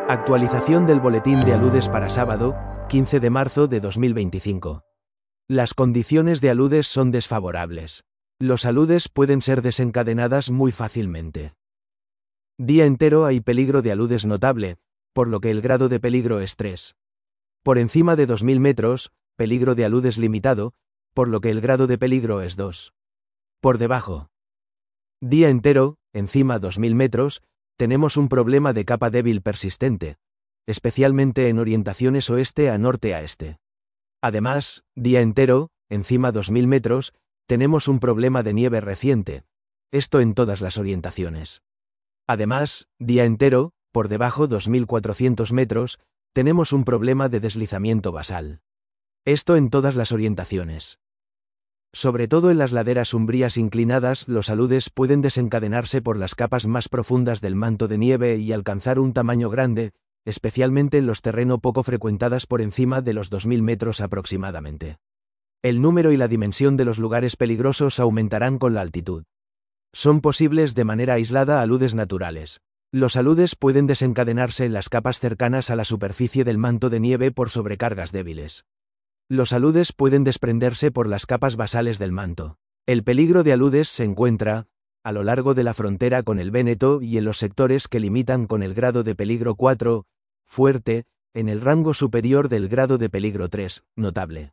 Actualización del boletín de aludes para sábado, 15 de marzo de 2025. Las condiciones de aludes son desfavorables. Los aludes pueden ser desencadenadas muy fácilmente. Día entero hay peligro de aludes notable, por lo que el grado de peligro es 3. Por encima de 2000 metros, peligro de aludes limitado, por lo que el grado de peligro es 2. Por debajo. Día entero, encima 2000 metros, tenemos un problema de capa débil persistente, especialmente en orientaciones oeste a norte a este. Además, día entero, encima 2000 metros, tenemos un problema de nieve reciente, esto en todas las orientaciones. Además, día entero, por debajo 2400 metros, tenemos un problema de deslizamiento basal. Esto en todas las orientaciones. Sobre todo en las laderas umbrías inclinadas, los aludes pueden desencadenarse por las capas más profundas del manto de nieve y alcanzar un tamaño grande, especialmente en los terrenos poco frecuentadas por encima de los 2000 metros aproximadamente. El número y la dimensión de los lugares peligrosos aumentarán con la altitud. Son posibles de manera aislada aludes naturales. Los aludes pueden desencadenarse en las capas cercanas a la superficie del manto de nieve por sobrecargas débiles. Los aludes pueden desprenderse por las capas basales del manto. El peligro de aludes se encuentra a lo largo de la frontera con el Véneto y en los sectores que limitan con el grado de peligro 4, fuerte, en el rango superior del grado de peligro 3, notable.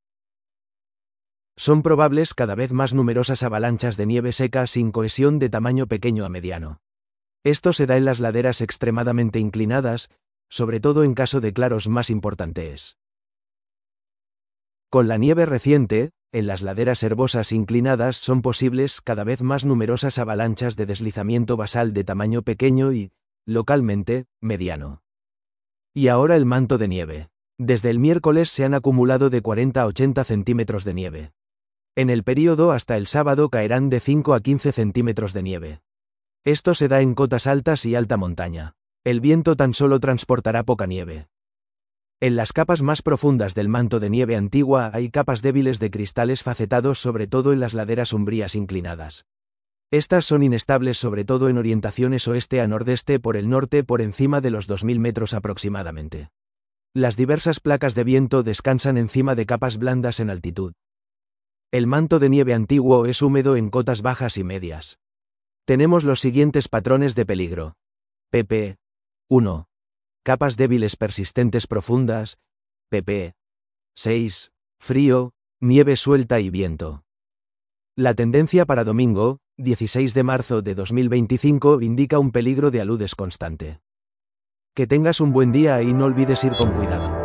Son probables cada vez más numerosas avalanchas de nieve seca sin cohesión de tamaño pequeño a mediano. Esto se da en las laderas extremadamente inclinadas, sobre todo en caso de claros más importantes. Con la nieve reciente, en las laderas herbosas inclinadas son posibles cada vez más numerosas avalanchas de deslizamiento basal de tamaño pequeño y, localmente, mediano. Y ahora el manto de nieve. Desde el miércoles se han acumulado de 40 a 80 centímetros de nieve. En el período hasta el sábado caerán de 5 a 15 centímetros de nieve. Esto se da en cotas altas y alta montaña. El viento tan solo transportará poca nieve. En las capas más profundas del manto de nieve antigua hay capas débiles de cristales facetados sobre todo en las laderas umbrías inclinadas. Estas son inestables sobre todo en orientaciones oeste a nordeste por el norte por encima de los 2000 metros aproximadamente. Las diversas placas de viento descansan encima de capas blandas en altitud. El manto de nieve antiguo es húmedo en cotas bajas y medias. Tenemos los siguientes patrones de peligro. pp. 1. Capas débiles persistentes profundas. pp. 6. Frío, nieve suelta y viento. La tendencia para domingo, 16 de marzo de 2025, indica un peligro de aludes constante. Que tengas un buen día y no olvides ir con cuidado.